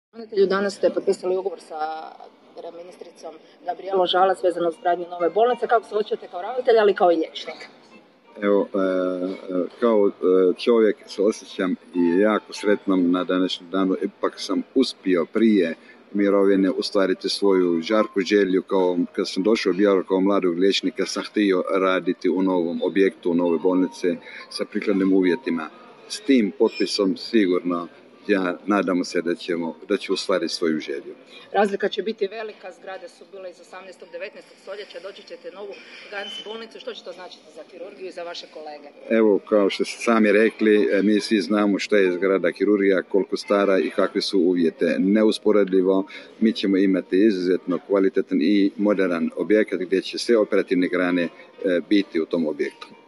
Ravnatelju, danas ste potpisali ugovor sa ministricom Gabrijelom Žalac vezano uz gradnju nove bolnice. Kako se osjećate kao ravnatelj, ali kao i liječnik? Evo, kao čovjek se osjećam i jako sretnom na današnjem danu. Ipak sam uspio prije mirovine ostvariti svoju žarku želju. Kad sam došao u Bjelovar kao mladog liječnika, sam htio raditi u novom objektu, u novoj bolnici sa prikladnim uvjetima. S tim potpisom sigurno nadamo se da će ostvariti svoju želju. Razlika će biti velika, zgrade su bile iz 18. 19. stoljeća, doći ćete novu Ganz bolnicu. Što će to značiti za kirurgiju i za vaše kolege? Evo, kao što ste sami rekli, mi svi znamo što je zgrada kirurgija, koliko stara i kakve su uvjete. Neusporedivo, mi ćemo imati izuzetno kvalitetan i modern objekat gdje će sve operativne grane biti u tom objektu.